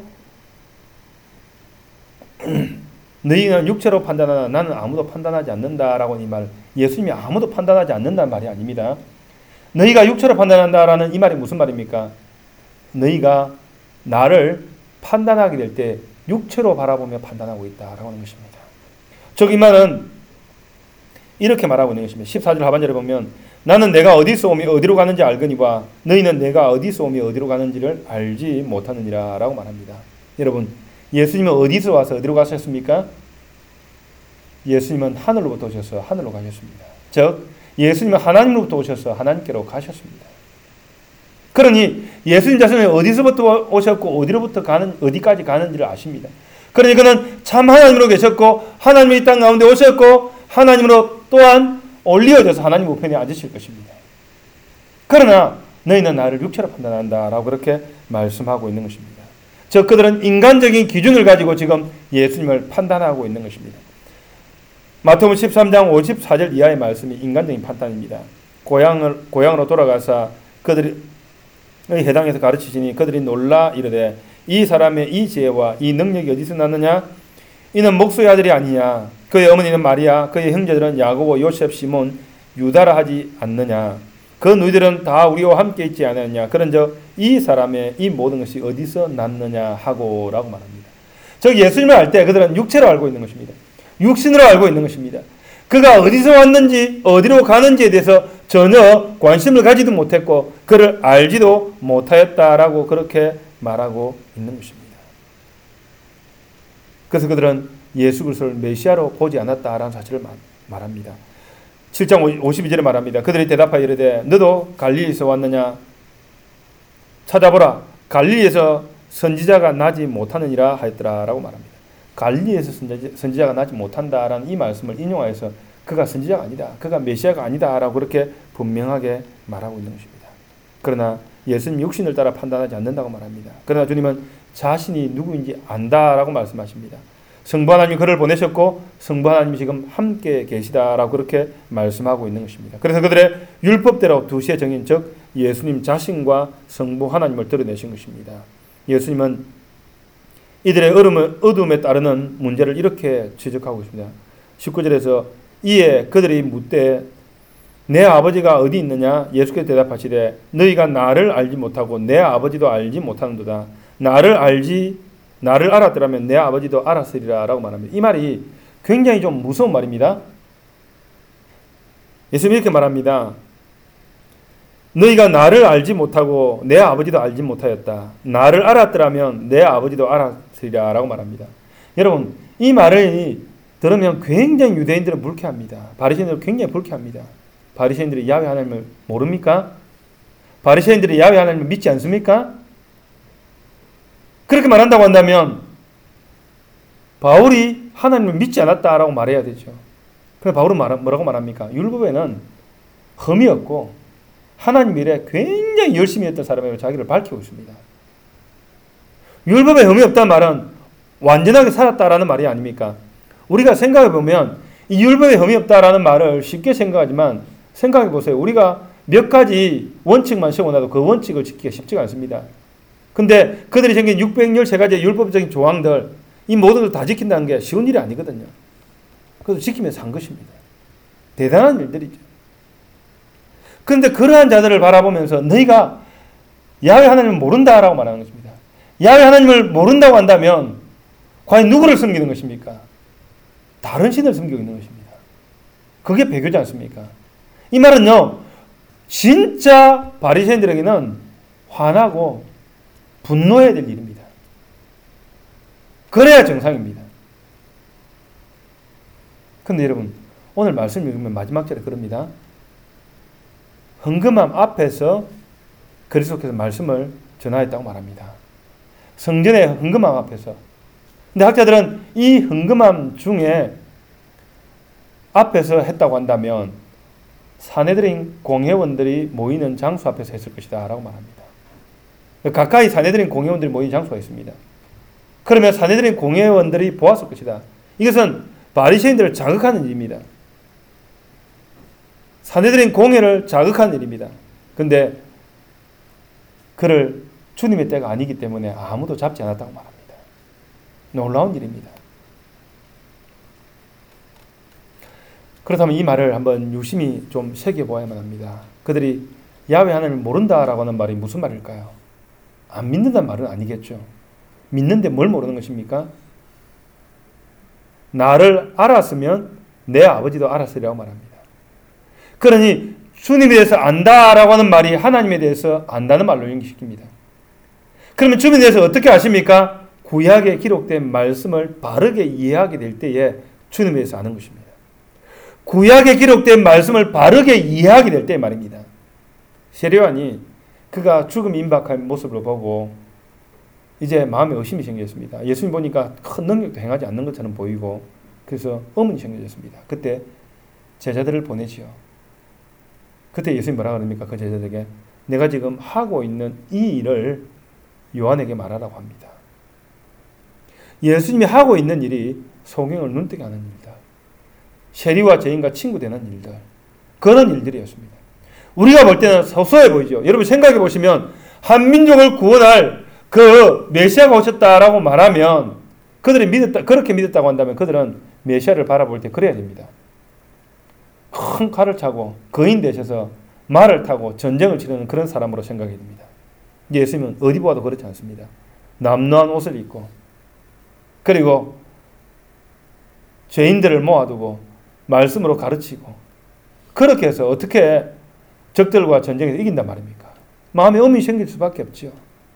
너희는 육체로 판단하나 나는 아무도 판단하지 않는다라고 이 말, 예수님이 아무도 판단하지 않는다는 말이 아닙니다. 너희가 육체로 판단한다라는 이 말이 무슨 말입니까? 너희가 나를 판단하게 될 때 육체로 바라보며 판단하고 있다라고 하는 것입니다. 즉 이 말은 이렇게 말하고 있는 것입니다. 14절 하반절에 보면 나는 내가 어디서 오며 어디로 가는지 알거니와 너희는 내가 어디서 오며 어디로 가는지를 알지 못하느니라 라고 말합니다. 여러분, 예수님은 어디서 와서 어디로 가셨습니까? 예수님은 하늘로부터 오셔서 하늘로 가셨습니다. 즉 예수님은 하나님으로부터 오셔서 하나님께로 가셨습니다. 그러니 예수님 자신은 어디서부터 오셨고 어디까지 가는지를 아십니다. 그러니 그는 참 하나님으로 계셨고 하나님이 이 땅 가운데 오셨고 하나님으로 또한 올리어져서 하나님 우편에 앉으실 것입니다. 그러나 너희는 나를 육체로 판단한다 라고 그렇게 말씀하고 있는 것입니다. 즉 그들은 인간적인 기준을 가지고 지금 예수님을 판단하고 있는 것입니다. 마태복음 13장 54절 이하의 말씀이 인간적인 판단입니다. 고향으로 돌아가서 그들의 해당에서 가르치시니 그들이 놀라 이르되 이 사람의 이 지혜와 이 능력이 어디서 났느냐? 이는 목수의 아들이 아니냐? 그의 어머니는 마리아, 그의 형제들은 야고보, 요셉, 시몬, 유다라 하지 않느냐? 그 너희들은 다 우리와 함께 있지 않았느냐? 그런즉 이 사람의 이 모든 것이 어디서 났느냐 하고 라고 말합니다. 즉 예수님을 알 때 그들은 육체로 알고 있는 것입니다. 육신으로 알고 있는 것입니다. 그가 어디서 왔는지 어디로 가는지에 대해서 전혀 관심을 가지도 못했고 그를 알지도 못하였다라고 그렇게 말하고 있는 것입니다. 그래서 그들은 예수 그리스도를 메시아로 보지 않았다라는 사실을 말합니다. 7장 52절에 말합니다. 그들이 대답하여 이르되 너도 갈릴리에서 왔느냐? 찾아보라. 갈릴리에서 선지자가 나지 못하느니라 하였더라라고 말합니다. 갈릴리에서 선지자가 나지 못한다라는 이 말씀을 인용하여서 그가 선지자가 아니다. 그가 메시아가 아니다라고 그렇게 분명하게 말하고 있는 것입니다. 그러나 예수님 육신을 따라 판단하지 않는다고 말합니다. 그러나 주님은 자신이 누구인지 안다라고 말씀하십니다. 성부 하나님이 그를 보내셨고 성부 하나님이 지금 함께 계시다라고 그렇게 말씀하고 있는 것입니다. 그래서 그들의 율법대로 두시에 정인 즉 예수님 자신과 성부 하나님을 드러내신 것입니다. 예수님은 이들의 어둠에 따르는 문제를 이렇게 지적하고 있습니다. 19절에서 이에 그들이 묻되 내 아버지가 어디 있느냐? 예수께서 대답하시되 너희가 나를 알지 못하고 내 아버지도 알지 못하는도다. 나를 알았더라면 내 아버지도 알았으리라 라고 말합니다. 이 말이 굉장히 좀 무서운 말입니다. 예수님이 이렇게 말합니다. 너희가 나를 알지 못하고 내 아버지도 알지 못하였다. 나를 알았더라면 내 아버지도 알았으리라 라고 말합니다. 여러분 이 말을 들으면 굉장히 유대인들은 불쾌합니다. 바리새인들은 굉장히 불쾌합니다. 바리새인들이 야훼 하나님을 모릅니까? 바리새인들이 야훼 하나님을 믿지 않습니까? 그렇게 말한다고 한다면 바울이 하나님을 믿지 않았다라고 말해야 되죠. 그래서 바울은 뭐라고 말합니까? 율법에는 흠이 없고 하나님 일에 굉장히 열심히 했던 사람이라고 자기를 밝히고 있습니다. 율법에 흠이 없다는 말은 완전하게 살았다라는 말이 아닙니까? 우리가 생각해 보면 이 율법에 흠이 없다라는 말을 쉽게 생각하지만 생각해 보세요. 우리가 몇 가지 원칙만 세워놔도 그 원칙을 지키기가 쉽지가 않습니다. 근데 그들이 생긴 613가지의 율법적인 조항들 이 모든 걸 다 지킨다는 게 쉬운 일이 아니거든요. 그래서 지키면서 한 것입니다. 대단한 일들이죠. 그런데 그러한 자들을 바라보면서 너희가 야훼 하나님을 모른다라고 말하는 것입니다. 야훼 하나님을 모른다고 한다면 과연 누구를 섬기는 것입니까? 다른 신을 섬기고 있는 것입니다. 그게 배교지 않습니까? 이 말은요, 진짜 바리새인들에게는 화나고 분노해야 될 일입니다. 그래야 정상입니다. 그런데 여러분, 오늘 말씀 읽으면 마지막 절에 그럽니다. 헌금함 앞에서 그리스도께서 말씀을 전하였다고 말합니다. 성전의 헌금함 앞에서. 근데 학자들은 이 헌금함 중에 앞에서 했다고 한다면 사내들인 공회원들이 모이는 장소 앞에서 했을 것이다 라고 말합니다. 가까이 사내들인 공회원들이 모이는 장소가 있습니다. 그러면 사내들인 공회원들이 보았을 것이다. 이것은 바리새인들을 자극하는 일입니다. 사내들인 공회를 자극하는 일입니다. 그런데 그를 주님의 때가 아니기 때문에 아무도 잡지 않았다고 말합니다. 놀라운 일입니다. 그렇다면 이 말을 한번 유심히 좀 새겨보아야만 합니다. 그들이 야훼 하나님을 모른다라고 하는 말이 무슨 말일까요? 안 믿는다는 말은 아니겠죠. 믿는데 뭘 모르는 것입니까? 나를 알았으면 내 아버지도 알았으리라고 말합니다. 그러니 주님에 대해서 안다라고 하는 말이 하나님에 대해서 안다는 말로 연기시킵니다. 그러면 주님에 대해서 어떻게 아십니까? 구약에 기록된 말씀을 바르게 이해하게 될 때에 주님에 대해서 아는 것입니다. 구약에 기록된 말씀을 바르게 이해하게 될 때 말입니다. 세례요한이 그가 죽음 임박한 모습을 보고 이제 마음에 의심이 생겼습니다. 예수님 보니까 큰 능력도 행하지 않는 것처럼 보이고 그래서 의문이 생겨졌습니다. 그때 제자들을 보내지요. 그때 예수님 뭐라 그럽니까? 그 제자들에게 내가 지금 하고 있는 이 일을 요한에게 말하라고 합니다. 예수님이 하고 있는 일이 성경을 눈뜨게 하는 일이다. 세리와 죄인과 친구 되는 일들, 그런 일들이었습니다. 우리가 볼 때는 소소해 보이죠. 여러분 생각해 보시면 한민족을 구원할 그 메시아가 오셨다라고 말하면 그들이 그렇게 믿었다고 한다면 그들은 메시아를 바라볼 때 그래야 됩니다. 큰 칼을 차고 거인 되셔서 말을 타고 전쟁을 치르는 그런 사람으로 생각이 됩니다. 예수님은 어디 보아도 그렇지 않습니다. 남루한 옷을 입고 그리고 죄인들을 모아두고 말씀으로 가르치고 그렇게 해서 어떻게 적들과 전쟁에서 이긴단 말입니까? 마음에 엄이 생길 수밖에 없죠.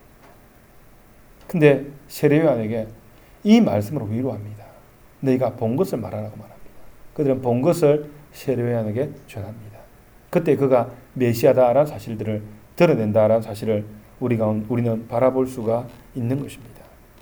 근데 세례요한에게 이 말씀으로 위로합니다. 너희가 본 것을 말하라고 말합니다. 그들은 본 것을 세례요한에게 전합니다. 그때 그가 메시아다라는 사실들을 드러낸다라는 사실을 우리는 바라볼 수가 있는 것입니다.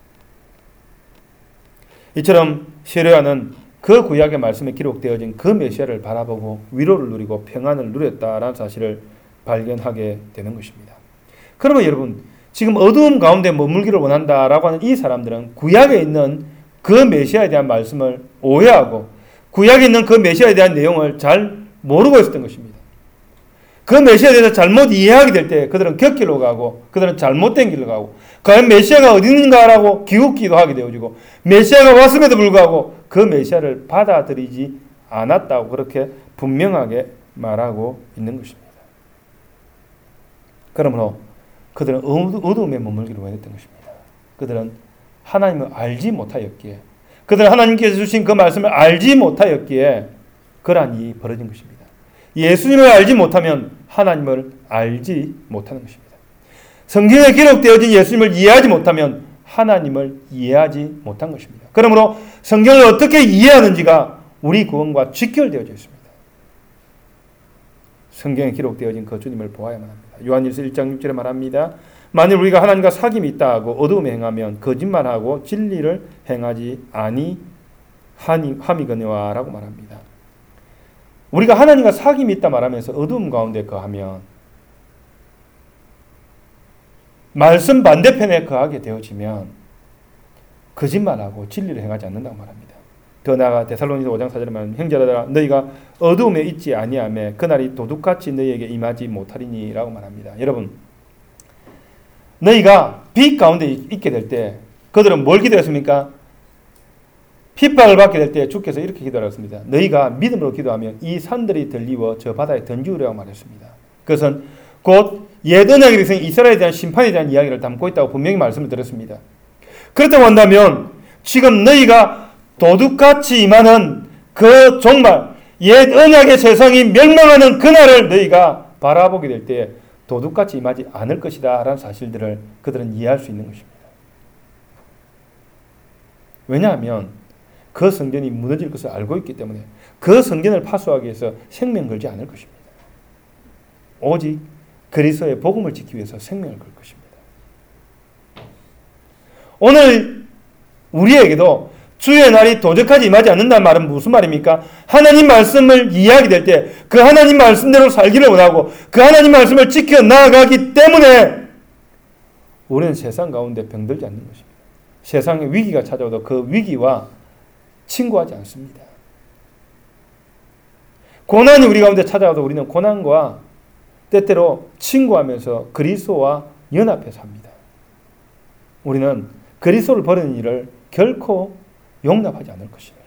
이처럼 세례요한은 그 구약의 말씀에 기록되어진 그 메시아를 바라보고 위로를 누리고 평안을 누렸다라는 사실을 발견하게 되는 것입니다. 그러면 여러분, 지금 어두움 가운데 머물기를 원한다라고 하는 이 사람들은 구약에 있는 그 메시아에 대한 말씀을 오해하고 구약에 있는 그 메시아에 대한 내용을 잘 모르고 있었던 것입니다. 그 메시아에 대해서 잘못 이해하게 될 때 그들은 곁길로 가고 그들은 잘못된 길로 가고 과연 메시아가 어디 있는가라고 기웃기도 하게 되어지고 메시아가 왔음에도 불구하고 그 메시아를 받아들이지 않았다고 그렇게 분명하게 말하고 있는 것입니다. 그러므로 그들은 어두움에 머물기를 원했던 것입니다. 그들은 하나님을 알지 못하였기에 그들은 하나님께서 주신 그 말씀을 알지 못하였기에 그러한 일이 벌어진 것입니다. 예수님을 알지 못하면 하나님을 알지 못하는 것입니다. 성경에 기록되어진 예수님을 이해하지 못하면 하나님을 이해하지 못한 것입니다. 그러므로 성경을 어떻게 이해하는지가 우리 구원과 직결되어져 있습니다. 성경에 기록되어진 그 주님을 보아야만 합니다. 요한일서 1장 6절에 말합니다. 만일 우리가 하나님과 사귐이 있다 하고 어두움에 행하면 거짓말하고 진리를 행하지 아니함이거니와 라고 말합니다. 우리가 하나님과 사귐이 있다 말하면서 어두움 가운데 거하면 말씀 반대편에 거하게 되어지면 거짓말하고 진리를 행하지 않는다고 말합니다. 더 나아가 데살로니서 5장 4절에 말하면 형제들아 너희가 어두움에 있지 아니하며 그날이 도둑같이 너희에게 임하지 못하리니 라고 말합니다. 여러분, 너희가 빛 가운데 있게 될 때 그들은 뭘 기도했습니까? 핍박을 받게 될 때 주께서 이렇게 기도하셨습니다. 너희가 믿음으로 기도하면 이 산들이 들리워 저 바다에 던지우려고 말했습니다. 그것은 곧 옛 언약의 백성 이스라엘에 대한 심판에 대한 이야기를 담고 있다고 분명히 말씀을 드렸습니다. 그렇다고 한다면 지금 너희가 도둑같이 임하는 그 정말 옛 언약의 세상이 멸망하는 그날을 너희가 바라보게 될 때 도둑같이 임하지 않을 것이다 라는 사실들을 그들은 이해할 수 있는 것입니다. 왜냐하면 그 성전이 무너질 것을 알고 있기 때문에 그 성전을 파수하기 위해서 생명 걸지 않을 것입니다. 오직 그리스도의 복음을 지키기 위해서 생명을 걸 것입니다. 오늘 우리에게도 주의 날이 도적하지 임하지 않는다는 말은 무슨 말입니까? 하나님 말씀을 이해하게 될 때 그 하나님 말씀대로 살기를 원하고 그 하나님 말씀을 지켜 나아가기 때문에 우리는 세상 가운데 병들지 않는 것입니다. 세상에 위기가 찾아오도 그 위기와 친구하지 않습니다. 고난이 우리 가운데 찾아와도 우리는 고난과 때때로 친구하면서 그리스도와 연합해 삽니다. 우리는 그리스도를 버리는 일을 결코 용납하지 않을 것입니다.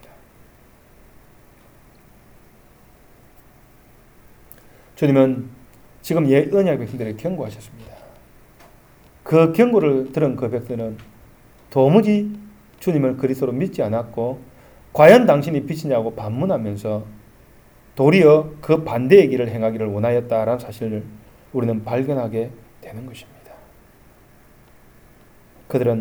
주님은 지금 옛 언약 백성들에게 경고하셨습니다. 그 경고를 들은 그 백성들은 도무지 주님을 그리스도로 믿지 않았고 과연 당신이 빛이냐고 반문하면서 도리어 그 반대의 길을 행하기를 원하였다라는 사실을 우리는 발견하게 되는 것입니다. 그들은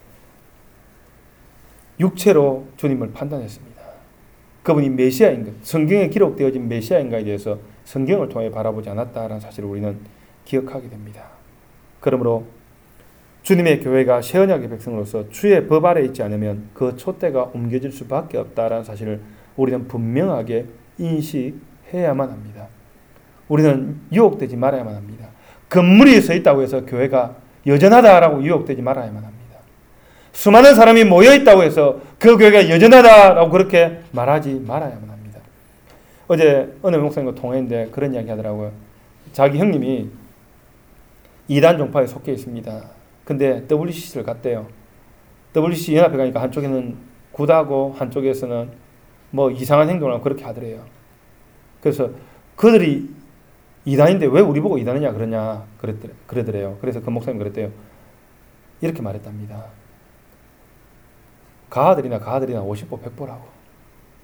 육체로 주님을 판단했습니다. 그분이 메시아인가, 성경에 기록되어진 메시아인가에 대해서 성경을 통해 바라보지 않았다라는 사실을 우리는 기억하게 됩니다. 그러므로 주님의 교회가 새 언약의 백성으로서 주의 법 아래 있지 않으면 그 촛대가 옮겨질 수밖에 없다라는 사실을 우리는 분명하게 인식해야만 합니다. 우리는 유혹되지 말아야만 합니다. 건물이 서 있다고 해서 교회가 여전하다라고 유혹되지 말아야만 합니다. 수많은 사람이 모여 있다고 해서 그 교회가 여전하다라고 그렇게 말하지 말아야만 합니다. 어제 어느 목사님과 통화했는데 그런 이야기 하더라고요. 자기 형님이 이단 종파에 속해 있습니다. 근데 WCC를 갔대요. WCC 연합회 가니까 한쪽에는 굿하고 한쪽에서는 뭐 이상한 행동을 하고 그렇게 하더래요. 그래서 그들이 이단인데 왜 우리 보고 이단이냐 그러더래요. 그래서 그 목사님 그랬대요. 이렇게 말했답니다. 가아들이나 50보 100보라고.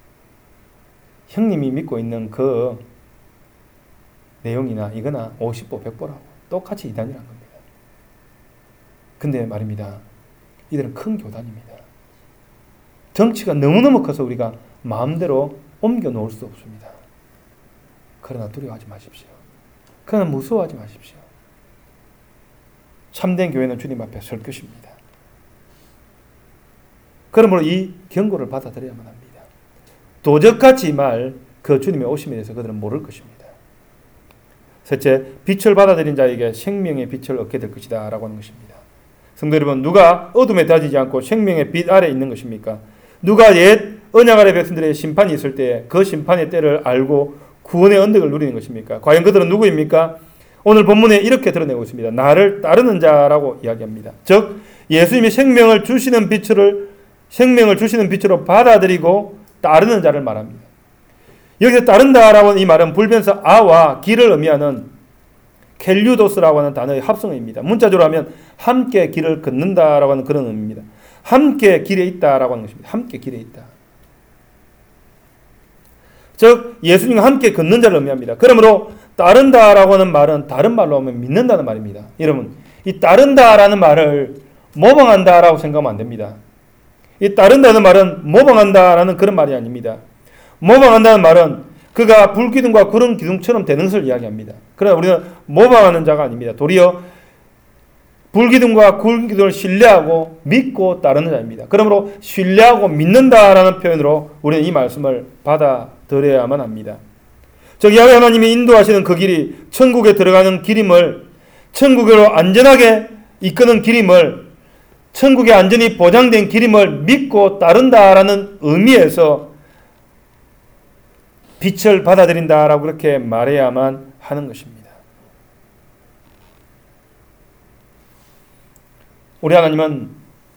형님이 믿고 있는 그 내용이나 이거나 50보 100보라고 똑같이 이단이란 겁니다. 근데 말입니다. 이들은 큰 교단입니다. 덩치가 너무너무 커서 우리가 마음대로 옮겨 놓을 수 없습니다. 그러나 두려워하지 마십시오. 그러나 무서워하지 마십시오. 참된 교회는 주님 앞에 설 것입니다. 그러므로 이 경고를 받아들여야만 합니다. 도적같이 말 그 주님의 오심에 대해서 그들은 모를 것입니다. 셋째, 빛을 받아들인 자에게 생명의 빛을 얻게 될 것이다 라고 하는 것입니다. 성도 여러분, 누가 어둠에 다지지 않고 생명의 빛 아래 있는 것입니까? 누가 옛 언약 아래 백성들의 심판이 있을 때 그 심판의 때를 알고 구원의 언덕을 누리는 것입니까? 과연 그들은 누구입니까? 오늘 본문에 이렇게 드러내고 있습니다. 나를 따르는 자라고 이야기합니다. 즉 예수님이 생명을 주시는 빛으로 받아들이고 따르는 자를 말합니다. 여기서 따른다라고 하는 이 말은 불변사 아와 길을 의미하는 켈류도스라고 하는 단어의 합성어입니다. 문자적으로 하면 함께 길을 걷는다라고 하는 그런 의미입니다. 함께 길에 있다라고 하는 것입니다. 함께 길에 있다. 즉 예수님과 함께 걷는 자를 의미합니다. 그러므로 따른다라고 하는 말은 다른 말로 하면 믿는다는 말입니다. 여러분, 이 따른다라는 말을 모방한다라고 생각하면 안 됩니다. 이 따른다는 말은 모방한다라는 그런 말이 아닙니다. 모방한다는 말은 그가 불기둥과 구름 기둥처럼 되는 것을 이야기합니다. 그러나 우리는 모방하는 자가 아닙니다. 도리어 불기둥과 구름 기둥을 신뢰하고 믿고 따르는 자입니다. 그러므로 신뢰하고 믿는다라는 표현으로 우리는 이 말씀을 받아들여야만 합니다. 즉 야훼 하나님이 인도하시는 그 길이 천국에 들어가는 길임을, 천국으로 안전하게 이끄는 길임을, 천국에 안전이 보장된 길임을 믿고 따른다라는 의미에서 빛을 받아들인다라고 그렇게 말해야만 하는 것입니다. 우리 하나님은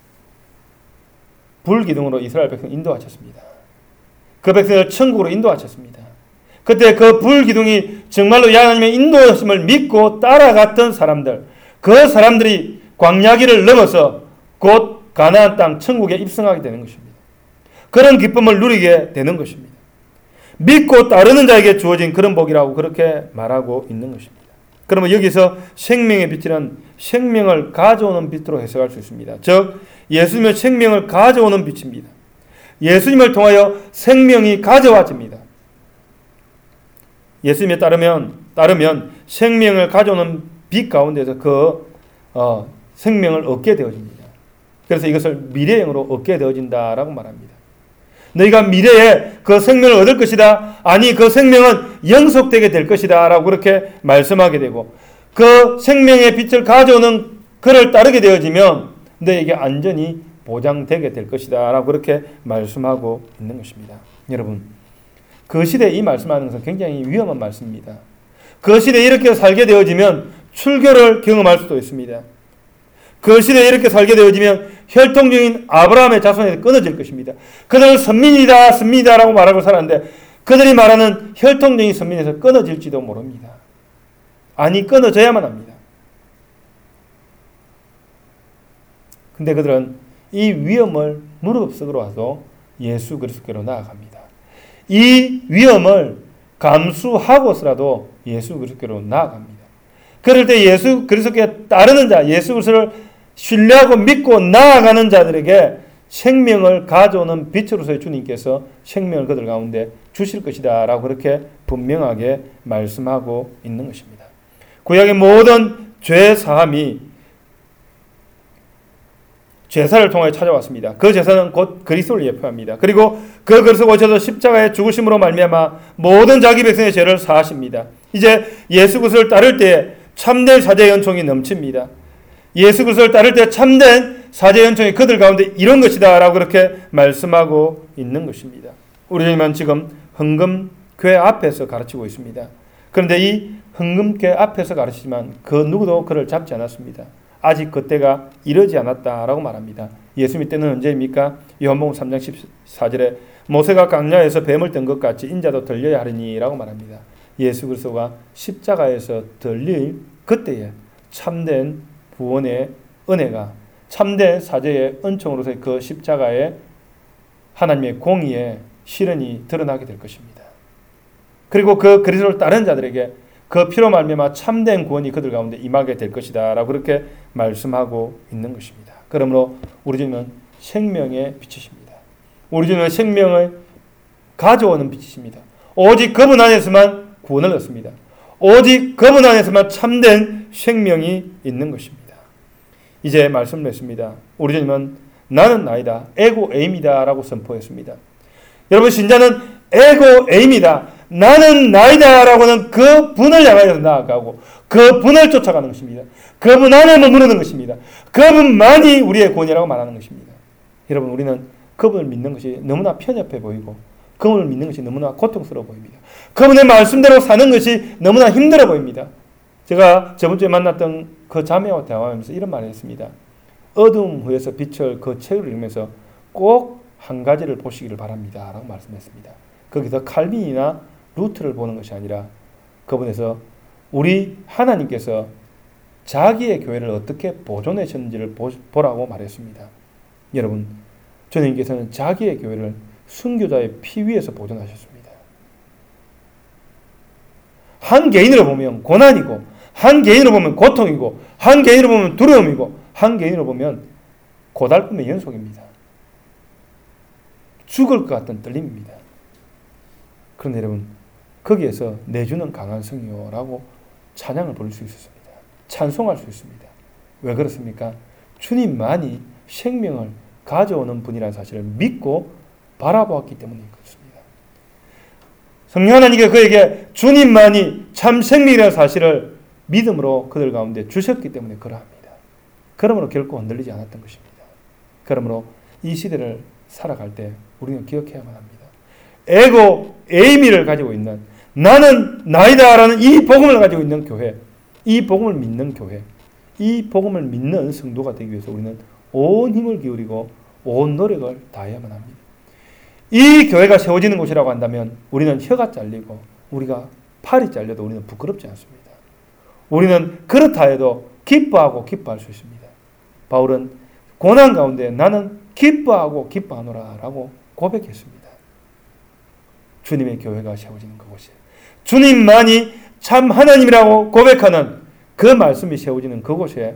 불기둥으로 이스라엘 백성을 인도하셨습니다. 그 백성을 천국으로 인도하셨습니다. 그때 그 불기둥이 정말로 하나님의 인도하심을 믿고 따라갔던 사람들, 그 사람들이 광야길을 넘어서 곧 가나안 땅 천국에 입성하게 되는 것입니다. 그런 기쁨을 누리게 되는 것입니다. 믿고 따르는 자에게 주어진 그런 복이라고 그렇게 말하고 있는 것입니다. 그러면 여기서 생명의 빛이란 생명을 가져오는 빛으로 해석할 수 있습니다. 즉 예수님의 생명을 가져오는 빛입니다. 예수님을 통하여 생명이 가져와집니다. 예수님에 따르면 생명을 가져오는 빛 가운데서 생명을 얻게 되어집니다. 그래서 이것을 미래형으로 얻게 되어진다라고 말합니다. 너희가 미래에 그 생명을 얻을 것이다. 아니 그 생명은 영속되게 될 것이다 라고 그렇게 말씀하게 되고 그 생명의 빛을 가져오는 그를 따르게 되어지면 너에게 안전이 보장되게 될 것이다 라고 그렇게 말씀하고 있는 것입니다. 여러분, 그 시대에 이 말씀하는 것은 굉장히 위험한 말씀입니다. 그 시대에 이렇게 살게 되어지면 출교를 경험할 수도 있습니다. 그 시대에 이렇게 살게 되어지면 혈통적인 아브라함의 자손에서 끊어질 것입니다. 그들은 선민이다 라고 말하고 살았는데 그들이 말하는 혈통적인 선민에서 끊어질지도 모릅니다. 아니 끊어져야만 합니다. 근데 그들은 이 위험을 무릅쓰고라도 예수 그리스도께로 나아갑니다. 이 위험을 감수하고서라도 예수 그리스도께로 나아갑니다. 그럴 때 예수 그리스도께 따르는 자, 예수 그리스도를 신뢰하고 믿고 나아가는 자들에게 생명을 가져오는 빛으로서의 주님께서 생명을 그들 가운데 주실 것이다 라고 그렇게 분명하게 말씀하고 있는 것입니다. 구약의 모든 죄 사함이 제사를 통해 찾아왔습니다. 그 제사는 곧 그리스도를 예표합니다. 그리고 그 그리스도 오셔서 십자가의 죽으심으로 말미암아 모든 자기 백성의 죄를 사하십니다. 이제 예수 그리스도를 따를 때 참된 사죄의 은총이 넘칩니다. 예수 그리스도를 따를 때 참된 사죄의 은총이 그들 가운데 이런 것이다 라고 그렇게 말씀하고 있는 것입니다. 우리는 지금 헌금궤 앞에서 가르치고 있습니다. 그런데 이 헌금궤 앞에서 가르치지만 그 누구도 그를 잡지 않았습니다. 아직 그때가 이르지 않았다라고 말합니다. 예수님 때는 언제입니까? 요한복음 3장 14절에 모세가 광야에서 뱀을 뜬 것 같이 인자도 들려야 하리니 라고 말합니다. 예수 그리스도가 십자가에서 들릴 그때에 참된 구원의 은혜가 참된 사죄의 은총으로서의 그 십자가의 하나님의 공의의 실현이 드러나게 될 것입니다. 그리고 그 그리스도를 따르는 자들에게 그 피로 말미암아 참된 구원이 그들 가운데 임하게 될 것이다 라고 그렇게 말씀하고 있는 것입니다. 그러므로 우리 주님은 생명의 빛이십니다. 우리 주님은 생명을 가져오는 빛이십니다. 오직 그분 안에서만 구원을 얻습니다. 오직 그분 안에서만 참된 생명이 있는 것입니다. 이제 말씀을 했습니다. 우리 주님은 나는 나이다, 에고 에임이다 라고 선포했습니다. 여러분, 신자는 에고 에임이다, 나는 나이다 라고는 그 분을 향하여서 나아가고 그 분을 쫓아가는 것입니다. 그분 안에 머무르는 것입니다. 그분만이 우리의 구원이라고 말하는 것입니다. 여러분, 우리는 그분을 믿는 것이 너무나 편협해 보이고 그분을 믿는 것이 너무나 고통스러워 보입니다. 그분의 말씀대로 사는 것이 너무나 힘들어 보입니다. 제가 저번 주에 만났던 그 자매와 대화하면서 이런 말을 했습니다. 어둠 후에서 빛을 그 책을 읽으면서 꼭 한 가지를 보시기를 바랍니다 라고 말씀했습니다. 거기서 칼빈이나 루트를 보는 것이 아니라 그분에서 우리 하나님께서 자기의 교회를 어떻게 보존하셨는지를 보라고 말했습니다. 여러분, 주님께서는 자기의 교회를 순교자의 피 위에서 보존하셨습니다. 한 개인으로 보면 고난이고, 한 개인으로 보면 고통이고, 한 개인으로 보면 두려움이고, 한 개인으로 보면 고달픔의 연속입니다. 죽을 것 같은 떨림입니다. 그런데 여러분, 거기에서 내 주는 강한 성이요라고 찬양을 부를 수 있었습니다. 찬송할 수 있습니다. 왜 그렇습니까? 주님만이 생명을 가져오는 분이라는 사실을 믿고 바라보았기 때문에 그렇습니다. 성령 하나님께서 그에게 주님만이 참 생명이라는 사실을 믿음으로 그들 가운데 주셨기 때문에 그러합니다. 그러므로 결코 흔들리지 않았던 것입니다. 그러므로 이 시대를 살아갈 때 우리는 기억해야만 합니다. 에고 에이미를 가지고 있는, 나는 나이다라는 이 복음을 가지고 있는 교회, 이 복음을 믿는 교회, 이 복음을 믿는 성도가 되기 위해서 우리는 온 힘을 기울이고 온 노력을 다해야만 합니다. 이 교회가 세워지는 곳이라고 한다면 우리는 혀가 잘리고 우리가 팔이 잘려도 우리는 부끄럽지 않습니다. 우리는 그렇다 해도 기뻐하고 기뻐할 수 있습니다. 바울은 고난 가운데 나는 기뻐하고 기뻐하노라 라고 고백했습니다. 주님의 교회가 세워지는 그곳에, 주님만이 참 하나님이라고 고백하는 그 말씀이 세워지는 그곳에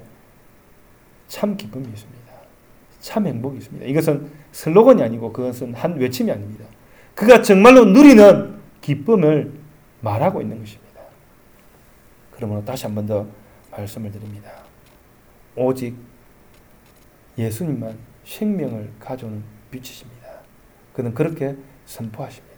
참 기쁨이 있습니다. 참 행복이 있습니다. 이것은 슬로건이 아니고 그것은 한 외침이 아닙니다. 그가 정말로 누리는 기쁨을 말하고 있는 것입니다. 그러므로 다시 한 번 더 말씀을 드립니다. 오직 예수님만 생명을 가져오는 빛이십니다. 그는 그렇게 선포하십니다.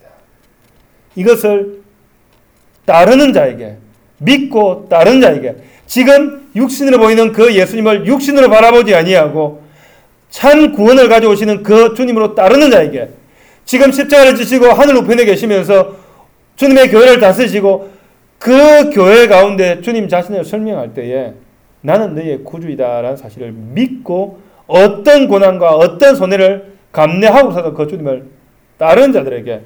이것을 따르는 자에게, 믿고 따르는 자에게, 지금 육신으로 보이는 그 예수님을 육신으로 바라보지 아니하고 참 구원을 가져오시는 그 주님으로 따르는 자에게, 지금 십자가를 지시고 하늘 우편에 계시면서 주님의 교회를 다스리시고 그 교회 가운데 주님 자신을 설명할 때에 나는 너희의 구주이다라는 사실을 믿고 어떤 고난과 어떤 손해를 감내하고서도 그 주님을 따르는 자들에게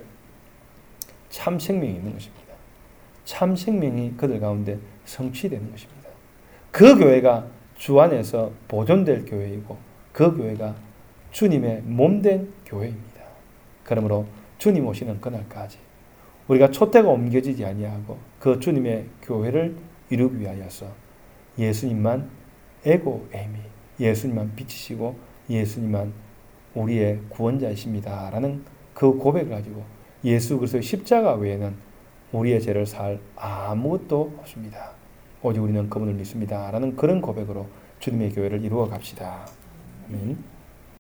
참 생명이 있는 것입니다. 참 생명이 그들 가운데 성취되는 것입니다. 그 교회가 주 안에서 보존될 교회이고 그 교회가 주님의 몸된 교회입니다. 그러므로 주님 오시는 그날까지 우리가 촛대가 옮겨지지 아니하고 그 주님의 교회를 이루기 위하여서 예수님만 에고 에미, 예수님만 빛이시고 예수님만 우리의 구원자이십니다 라는 그 고백을 가지고 예수 그리스도의 십자가 외에는 우리의 죄를 살 아무것도 없습니다. 오직 우리는 그분을 믿습니다 라는 그런 고백으로 주님의 교회를 이루어 갑시다. 아멘.